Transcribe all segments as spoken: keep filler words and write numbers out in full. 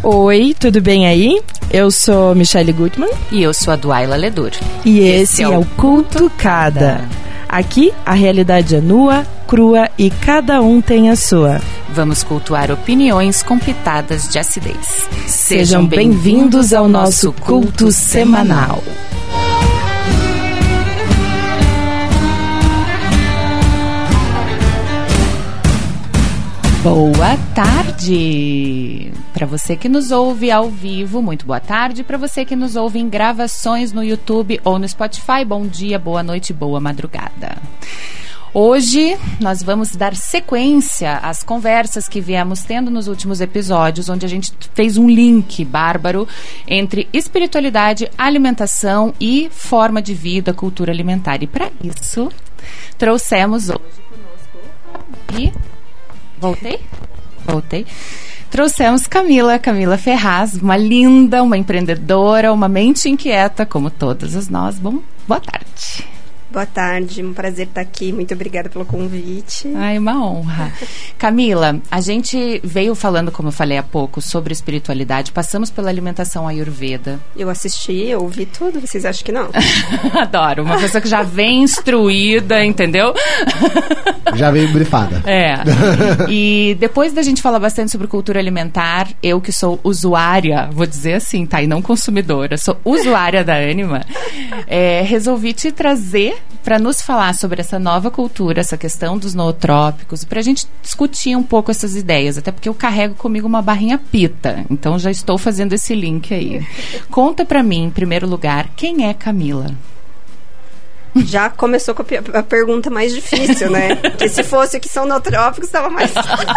Oi, tudo bem aí? Eu sou Michele Gutmann. E eu sou a Duaila Ledur. E esse, esse é, é o Cultucada. Aqui a realidade é nua, crua e cada um tem a sua. Vamos cultuar opiniões com pitadas de acidez. Sejam bem-vindos ao nosso culto semanal. Boa tarde! Para você que nos ouve ao vivo, muito boa tarde. Para você que nos ouve em gravações no YouTube ou no Spotify, bom dia, boa noite, boa madrugada. Hoje nós vamos dar sequência às conversas que viemos tendo nos últimos episódios, onde a gente fez um link bárbaro entre espiritualidade, alimentação e forma de vida, cultura alimentar. E para isso, trouxemos hoje conosco... E... Voltei? Voltei. Trouxemos Camila, Camila Ferraz, uma linda, uma empreendedora, uma mente inquieta, como todas as nós. Bom, boa tarde. Boa tarde, um prazer estar aqui. Muito obrigada pelo convite. Ai, uma honra. Camila, a gente veio falando, como eu falei há pouco, sobre espiritualidade. Passamos pela alimentação ayurveda. Eu assisti, eu ouvi tudo. Vocês acham que não? Adoro. Uma pessoa que já vem instruída, entendeu? Já veio brifada. É. E depois da gente falar bastante sobre cultura alimentar, eu que sou usuária, vou dizer assim, tá? E não consumidora, sou usuária da Anima, é, resolvi te trazer para nos falar sobre essa nova cultura, essa questão dos nootrópicos, para a gente discutir um pouco essas ideias, até porque eu carrego comigo uma barrinha pita, então já estou fazendo esse link aí. Conta para mim, em primeiro lugar, quem é Camila? Já começou com a, a pergunta mais difícil, né? Porque se fosse o que são nootrópicos, estava mais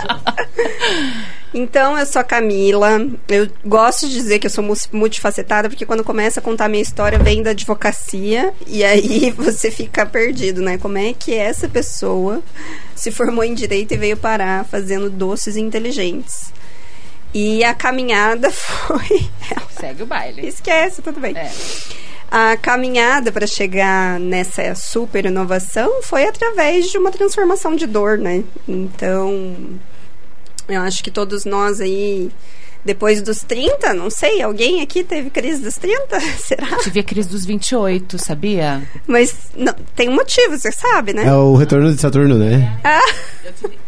Então, eu sou a Camila. Eu gosto de dizer que eu sou multifacetada, porque quando começa a contar a minha história, vem da advocacia, e aí você fica perdido, né? Como é que essa pessoa se formou em Direito e veio parar fazendo doces inteligentes? E a caminhada foi... Segue o baile. Esquece, tudo bem. É. A caminhada para chegar nessa super inovação foi através de uma transformação de dor, né? Então, eu acho que todos nós aí, depois dos trinta, não sei, alguém aqui teve crise dos trinta? Será? Eu tive a crise dos vinte e oito, sabia? Mas não, tem um motivo, você sabe, né? É o retorno de Saturno, né? Ah! Eu tive...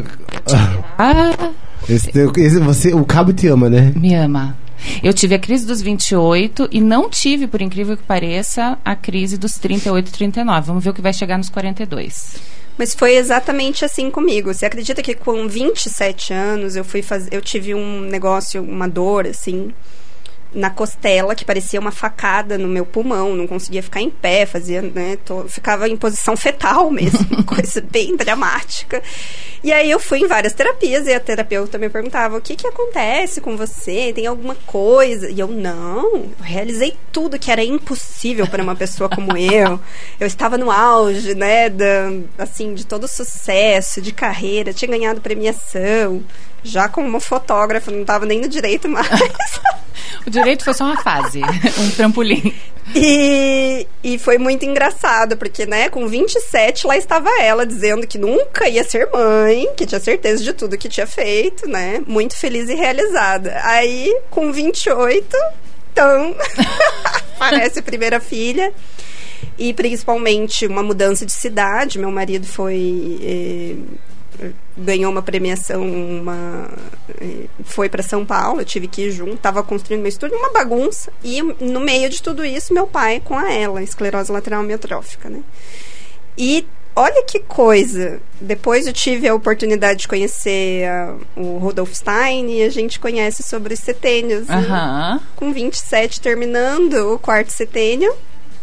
ah. Esse, esse, você, o cabo te ama, né? Me ama. Eu tive a crise dos vinte e oito e não tive, por incrível que pareça, a crise dos trinta e oito, trinta e nove. Vamos ver o que vai chegar nos quarenta e dois. Mas foi exatamente assim comigo. Você acredita que com vinte e sete anos eu fui fazer, eu tive um negócio, uma dor, assim, na costela, que parecia uma facada no meu pulmão, não conseguia ficar em pé, fazia, né, tô, ficava em posição fetal mesmo, coisa bem dramática. E aí eu fui em várias terapias e a terapeuta me perguntava, o que que acontece com você? Tem alguma coisa? E eu, não, eu realizei tudo que era impossível para uma pessoa como eu. Eu estava no auge, né, da, assim, de todo o sucesso, de carreira, tinha ganhado premiação, já como fotógrafa, não estava nem no direito mais. O direito foi só uma fase, um trampolim. E, e foi muito engraçado, porque, né, com vinte e sete, lá estava ela dizendo que nunca ia ser mãe, que tinha certeza de tudo que tinha feito, né, muito feliz e realizada. Aí, com vinte e oito, então, aparece a primeira filha. E, principalmente, uma mudança de cidade. Meu marido foi... Eh, ganhou uma premiação, uma, foi para São Paulo, eu tive que ir junto, estava construindo meu estúdio, uma bagunça, e no meio de tudo isso, meu pai com a ELA, esclerose lateral amiotrófica, né? E olha que coisa, depois eu tive a oportunidade de conhecer a, o Rudolf Stein, e a gente conhece sobre os setênios, uhum. né? Com vinte e sete terminando o quarto setênio.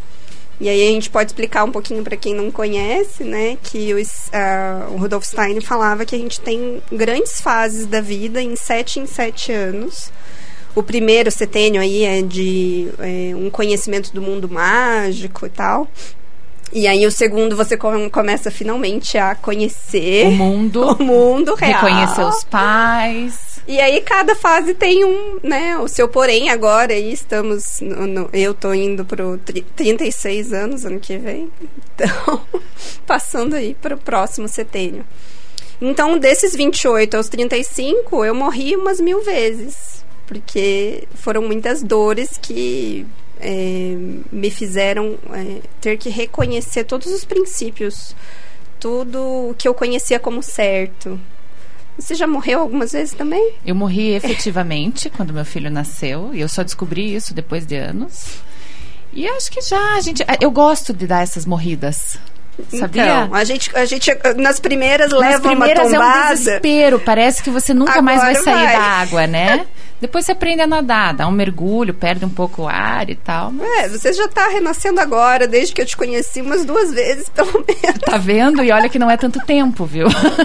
E aí a gente pode explicar um pouquinho para quem não conhece, né, que os, uh, o Rudolf Stein falava que a gente tem grandes fases da vida em sete em sete anos. O primeiro setênio aí é de é, um conhecimento do mundo mágico e tal. E aí o segundo você com, começa finalmente a conhecer o mundo, o mundo real. Reconhecer os pais. E aí cada fase tem um, né, o seu porém. Agora aí estamos, no, no, eu tô indo pro tri, trinta e seis anos ano que vem. Então, passando aí pro próximo setênio. Então, desses vinte e oito aos trinta e cinco, eu morri umas mil vezes. porque foram muitas dores que é, me fizeram é, ter que reconhecer todos os princípios, tudo que eu conhecia como certo. Você já morreu algumas vezes também? Eu morri efetivamente quando meu filho nasceu, e eu só descobri isso depois de anos. E acho que já, a gente, eu gosto de dar essas morridas. Sabia? Então, a gente, a gente nas primeiras nas leva primeiras uma tombada. É um desespero, parece que você nunca Agora mais vai sair vai. da água, né? Depois você aprende a nadar, dá um mergulho, perde um pouco o ar e tal. Mas... É, você já tá renascendo agora, desde que eu te conheci umas duas vezes, pelo menos. Tá vendo? E olha que não é tanto tempo, viu?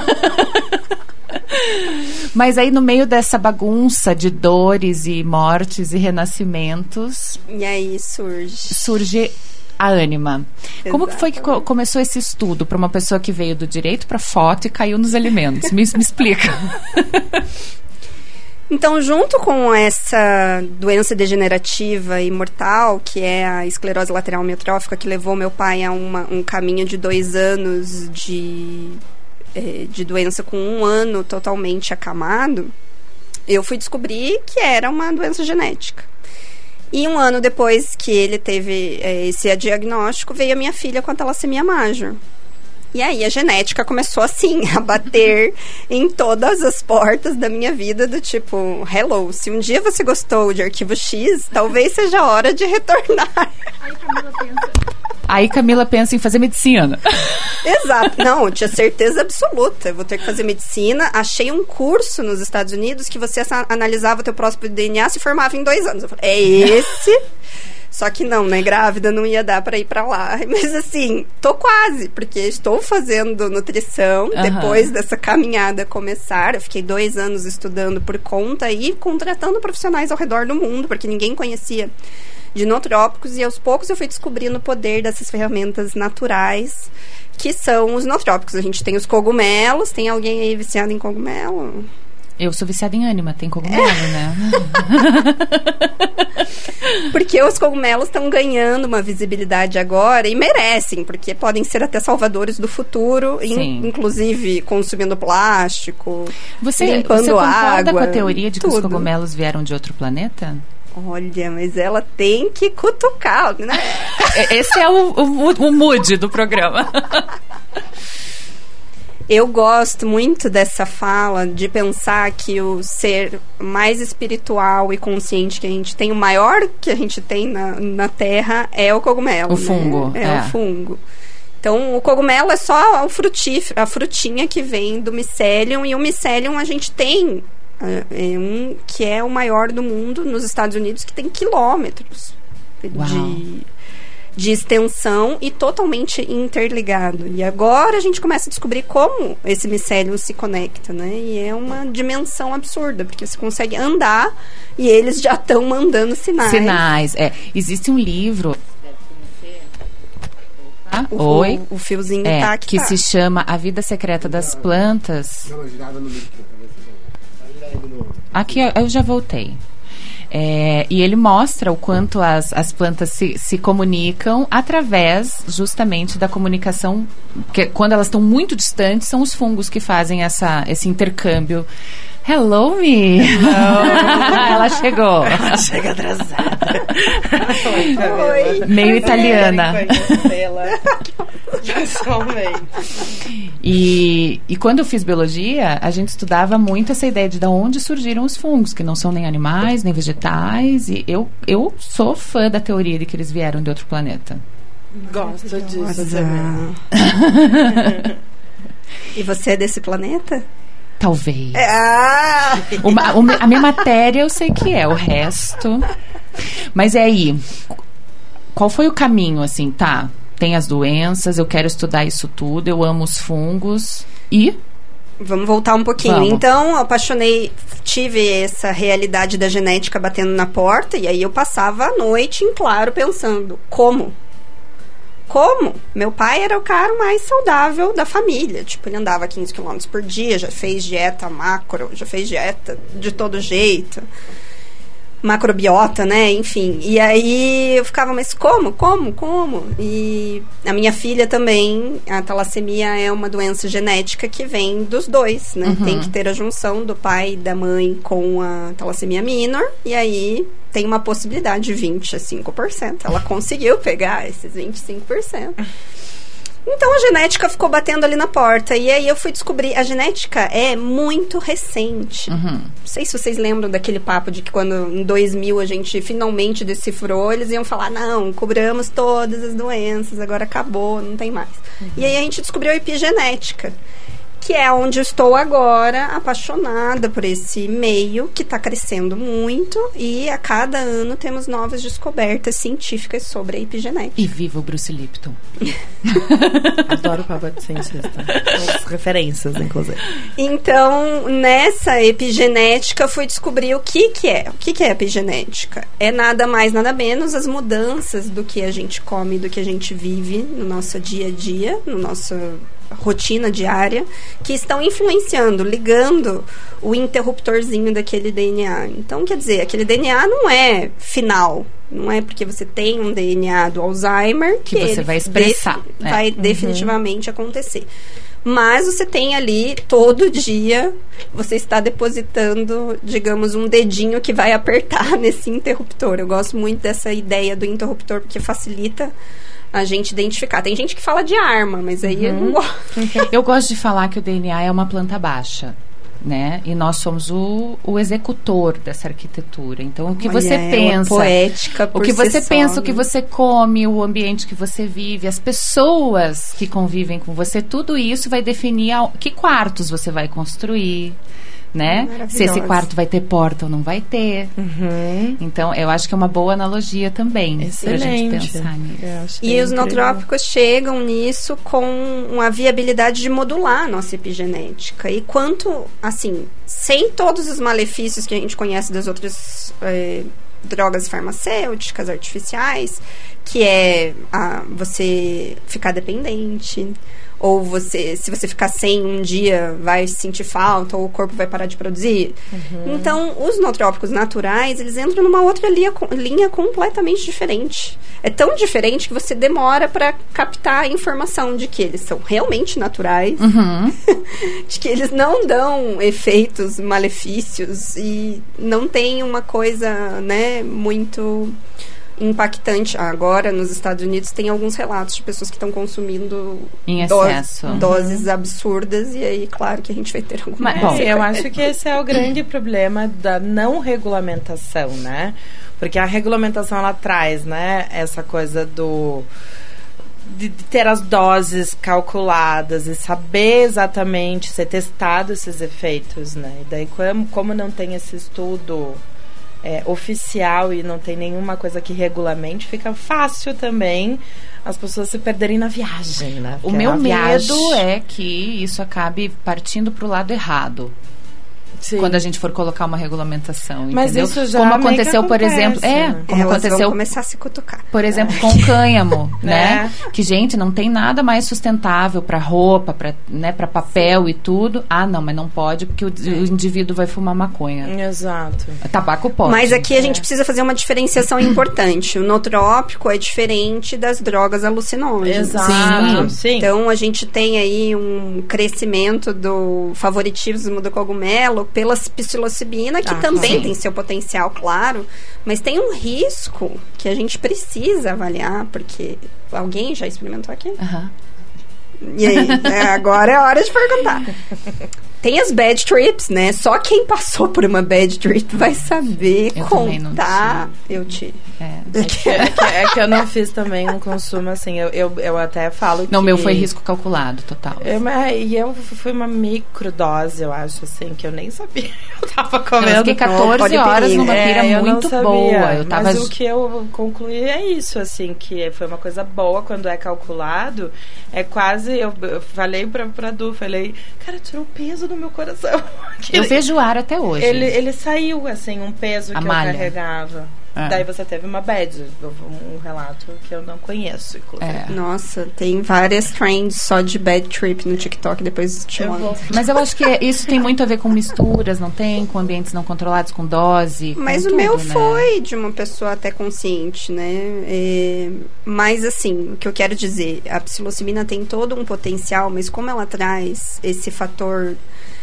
Mas aí no meio dessa bagunça de dores e mortes e renascimentos... E aí surge... Surge a ânima. Exatamente. Como que foi que co- começou esse estudo para uma pessoa que veio do direito para foto e caiu nos alimentos? Me, me explica. Então, junto com essa doença degenerativa e mortal, que é a esclerose lateral amiotrófica, que levou meu pai a uma, um caminho de dois anos de, eh, de doença com um ano totalmente acamado, eu fui descobrir que era uma doença genética. E um ano depois que ele teve eh, esse diagnóstico, veio a minha filha com a talassemia major. E aí a genética começou assim, a bater em todas as portas da minha vida, do tipo, hello, se um dia você gostou de Arquivo X, talvez seja a hora de retornar. Aí Camila pensa, Aí Camila pensa em fazer medicina. Exato. Não, eu tinha certeza absoluta. Eu vou ter que fazer medicina. Achei um curso nos Estados Unidos que você analisava o teu próprio D N A, se formava em dois anos. Eu falei, é esse... Só que não, né? Grávida não ia dar pra ir pra lá. Mas assim, tô quase, porque estou fazendo nutrição Uhum. depois dessa caminhada começar. Eu fiquei dois anos estudando por conta e contratando profissionais ao redor do mundo, porque ninguém conhecia de nootrópicos. E aos poucos eu fui descobrindo o poder dessas ferramentas naturais, que são os nootrópicos. A gente tem os cogumelos. Tem alguém aí viciado em cogumelo? Eu sou viciada em ânima, tem cogumelo, né? Porque os cogumelos estão ganhando uma visibilidade agora e merecem, porque podem ser até salvadores do futuro, in, inclusive consumindo plástico, você, limpando você concorda água, com a teoria de tudo. que os cogumelos vieram de outro planeta? Olha, mas ela tem que cutucar, né? Esse é o, o, o mood do programa. Eu gosto muito dessa fala de pensar que o ser mais espiritual e consciente que a gente tem, o maior que a gente tem na, na Terra é o cogumelo. O fungo. Né? É, é o fungo. Então, o cogumelo é só o frutífero, a frutinha que vem do micelium, e o micelium a gente tem é, um que é o maior do mundo nos Estados Unidos, que tem quilômetros Uau. de... de extensão e totalmente interligado. E agora a gente começa a descobrir como esse micelium se conecta, né? E é uma dimensão absurda, porque você consegue andar e eles já estão mandando sinais. Sinais, é. Existe um livro... Ah, o, oi? O, o fiozinho é, tá aqui. Que tá. se chama A Vida Secreta das Plantas. Aqui, eu já voltei. É, e ele mostra o quanto as, as plantas se, se comunicam através justamente da comunicação, que quando elas estão muito distantes, são os fungos que fazem essa, esse intercâmbio. Hello, me! Ela chegou. Chega atrasada. Oi. Meio italiana. E, e quando eu fiz biologia, a gente estudava muito essa ideia de, de onde surgiram os fungos, que não são nem animais, nem vegetais. E eu, eu sou fã da teoria de que eles vieram de outro planeta. Gosto disso também. E você é desse planeta? Talvez. Ah! Uma, uma, a minha matéria eu sei que é, o resto... Mas é aí, qual foi o caminho, assim, tá? Tem as doenças, eu quero estudar isso tudo, eu amo os fungos e... Vamos voltar um pouquinho. Vamos. Então, eu apaixonei, tive essa realidade da genética batendo na porta, e aí eu passava a noite em claro pensando, como? Como? Meu pai era o cara mais saudável da família. Tipo, ele andava quinze quilômetros por dia, já fez dieta macro, já fez dieta de todo jeito. macrobiota, né? Enfim. E aí eu ficava, mas como? Como? Como? E a minha filha também, a talassemia é uma doença genética que vem dos dois, né? Uhum. Tem que ter a junção do pai e da mãe com a talassemia minor, e aí tem uma possibilidade de vinte a cinco por cento. Ela conseguiu pegar esses vinte e cinco por cento. Então a genética ficou batendo ali na porta. E aí eu fui descobrir, a genética é muito recente. Uhum. Não sei se vocês lembram daquele papo de que quando em dois mil a gente finalmente decifrou, eles iam falar, não, cobramos todas as doenças, agora acabou, não tem mais. Uhum. E aí a gente descobriu a epigenética, que é onde eu estou agora, apaixonada por esse meio, que está crescendo muito, e a cada ano temos novas descobertas científicas sobre a epigenética. E viva o Bruce Lipton. Adoro o papo de cientista. As referências, inclusive. Então, nessa epigenética, eu fui descobrir o que que é. O que que é epigenética? É nada mais, nada menos as mudanças do que a gente come, do que a gente vive no nosso dia a dia, no nosso rotina diária, que estão influenciando, ligando o interruptorzinho daquele D N A. Então, quer dizer, aquele D N A não é final. Não é porque você tem um D N A do Alzheimer que, que você vai expressar. Def- né? vai uhum. definitivamente acontecer. Mas você tem ali, todo dia, você está depositando, digamos, um dedinho que vai apertar nesse interruptor. Eu gosto muito dessa ideia do interruptor, porque facilita a gente identificar. Tem gente que fala de arma, mas aí uhum. eu não gosto. Eu gosto de falar que o D N A é uma planta baixa, né? E nós somos o, o executor dessa arquitetura. Então, o que Olha, você é pensa, poética o que você si pensa, só, o que né? você come, o ambiente que você vive, as pessoas que convivem com você, tudo isso vai definir a, que quartos você vai construir, né? Se esse quarto vai ter porta ou não vai ter. Uhum. Então, eu acho que é uma boa analogia também pra gente pensar nisso. E os nootrópicos chegam nisso com uma viabilidade de modular a nossa epigenética. E quanto, assim, sem todos os malefícios que a gente conhece das outras é, drogas farmacêuticas, artificiais, que é a, você ficar dependente, ou você, se você ficar sem um dia, vai sentir falta, ou o corpo vai parar de produzir. Uhum. Então, os nootrópicos naturais, eles entram numa outra linha, linha completamente diferente. É tão diferente que você demora para captar a informação de que eles são realmente naturais, uhum. de que eles não dão efeitos malefícios e não tem uma coisa, né, muito impactante. Agora, nos Estados Unidos, tem alguns relatos de pessoas que estão consumindo em do- excesso. doses absurdas, e aí, claro, que a gente vai ter alguma Mas, coisa. bom, eu acho que esse é o grande problema da não regulamentação, né? Porque a regulamentação, ela traz, né, essa coisa do... De, de ter as doses calculadas e saber exatamente, ser testado esses efeitos, né? E daí, como, como não tem esse estudo... É, oficial e não tem nenhuma coisa que regulamente, fica fácil também as pessoas se perderem na viagem, né? O Porque meu a medo viagem... é que isso acabe partindo para o lado errado. Sim. Quando a gente for colocar uma regulamentação, Mas entendeu? isso já como meio que aconteceu, por acontece, exemplo, é, né? como Elas aconteceu, vão começar a se cutucar. por exemplo, com o cânhamo, né? É. Que, gente, não tem nada mais sustentável para roupa, para, né, para papel e tudo. Ah, não, mas não pode porque o, o indivíduo vai fumar maconha. Exato. Tabaco pode. Mas aqui a gente precisa fazer uma diferenciação importante. O nootrópico é diferente das drogas alucinógenas. Exato. Sim. Sim. Então, a gente tem aí um crescimento do favoritismo do cogumelo pela psilocibina, que Ah, também sim. tem seu potencial, claro, mas tem um risco que a gente precisa avaliar, porque alguém já experimentou aqui? Aham. E aí, é, agora é hora de perguntar. Tem as bad trips, né? Só quem passou por uma bad trip vai saber Eu também não contar. Eu tive. É. É que, é, que, é que eu não fiz também um consumo assim. Eu, eu, eu até falo que... Não, o meu foi risco calculado, total. Eu, mas- e eu fui uma microdose, eu acho, assim, que eu nem sabia. Eu tava Eu comendo. fiquei catorze pode horas perigo. numa pira É, eu não muito sabia, boa. Eu tava Mas o que eu concluí é isso, assim, que foi uma coisa boa quando é calculado. É quase, eu, eu falei pra, pra Du, falei, cara, tirou peso do meu coração. Eu vejo ar até hoje. Ele, ele saiu, assim, um peso A que malha. eu carregava. É. Daí você teve uma bad, um relato que eu não conheço, inclusive. É. Nossa, tem várias trends só de bad trip no TikTok, depois te Eu mando. vou- Mas eu acho que isso tem muito a ver com misturas, não tem? Com ambientes não controlados, com dose. Mas com o tudo, meu né? foi de uma pessoa até consciente, né? É, mas assim, o que eu quero dizer, a psilocibina tem todo um potencial, mas como ela traz esse fator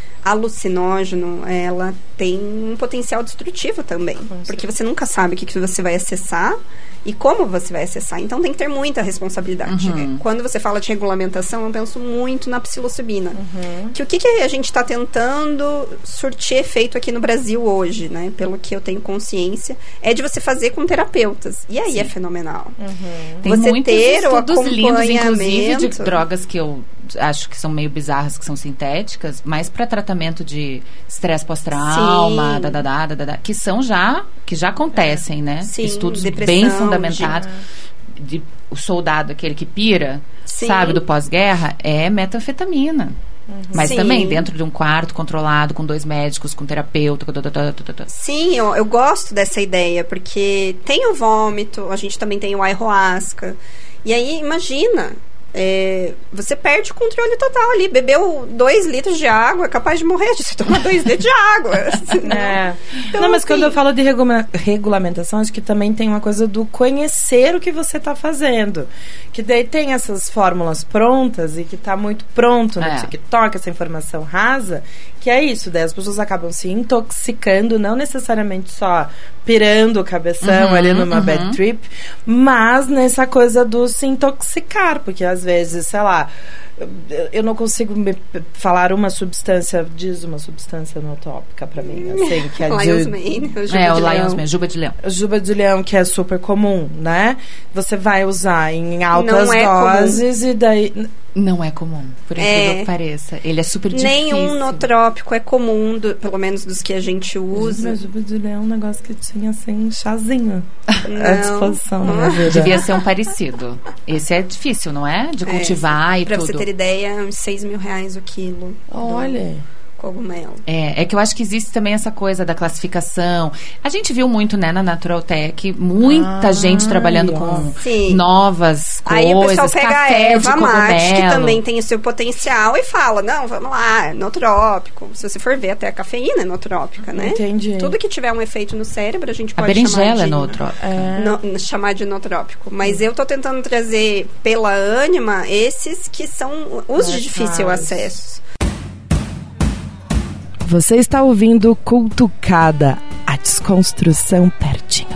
alucinógeno, ela tem um potencial destrutivo também. Porque você nunca sabe o que, que você vai acessar e como você vai acessar. Então tem que ter muita responsabilidade. Uhum. Quando você fala de regulamentação, eu penso muito na psilocibina. Uhum. Que o que, que a gente está tentando surtir efeito aqui no Brasil hoje, né? Pelo que eu tenho consciência, é de você fazer com terapeutas. E aí Sim. é fenomenal. Tem você muitos ter o estudos lindos, inclusive, de acompanhamento. drogas que eu acho que são meio bizarras, que são sintéticas, mas para tratamento de estresse pós-trauma, Sim. da, da, da, da, da, que são já, que já acontecem, né? Sim, Estudos depressão, bem fundamentados. De, o soldado, aquele que pira, Sim. sabe, do pós-guerra, é metanfetamina. Mas Sim. também dentro de um quarto controlado, com dois médicos, com terapeuta, com... Sim, eu, eu gosto dessa ideia, porque tem o vômito, a gente também tem o ayahuasca. E aí, imagina, é, você perde o controle total ali. Bebeu dois litros de água, é capaz de morrer de você tomar dois litros de água. É. Então, não, mas assim, quando eu falo de regula- regulamentação, acho que também tem uma coisa do conhecer o que você está fazendo. Que daí tem essas fórmulas prontas e que está muito pronto no É. TikTok, essa informação rasa, que é isso, daí as pessoas acabam se intoxicando, não necessariamente só pirando o cabeção Uhum, ali numa uhum. bad trip, mas nessa coisa do se intoxicar, porque às vezes, sei lá, eu- eu não consigo me p- falar uma substância, diz uma substância nootópica pra mim, assim, que é Lion's de, Mane, o É, o Juba de Lions Leão. mesmo, Juba de Leão. juba de leão, que é super comum, né? Você vai usar em altas Não é doses e daí... Não é comum, por É. incrível que pareça. Ele é super difícil. Nenhum nootrópico é comum, do- pelo menos dos que a gente usa. Mas juba de leão é um negócio que tinha, assim, chazinho à Não. disposição na minha vida. Devia ser um parecido. Esse é difícil, não é? De cultivar e Pra tudo. você ter ideia, uns seis mil reais o quilo. Olha... Cogumelo. É, é que eu acho que existe também essa coisa da classificação. A gente viu muito, né, na Naturaltech, muita Ah, gente trabalhando com ó. Sim. novas coisas, Aí o pessoal pega a café de erva mate, que cogumelo. também tem o seu potencial, e fala, não, vamos lá, é nootrópico. Se você for ver, até a cafeína é nootrópica, né? Entendi. Tudo que tiver um efeito no cérebro, a gente A pode berinjela chamar é de... nootrópica. no- chamar de nootrópico. Mas eu tô tentando trazer pela ânima esses que são os de Mais difícil raros. acesso. Você está ouvindo Cultucada, a desconstrução pertinho.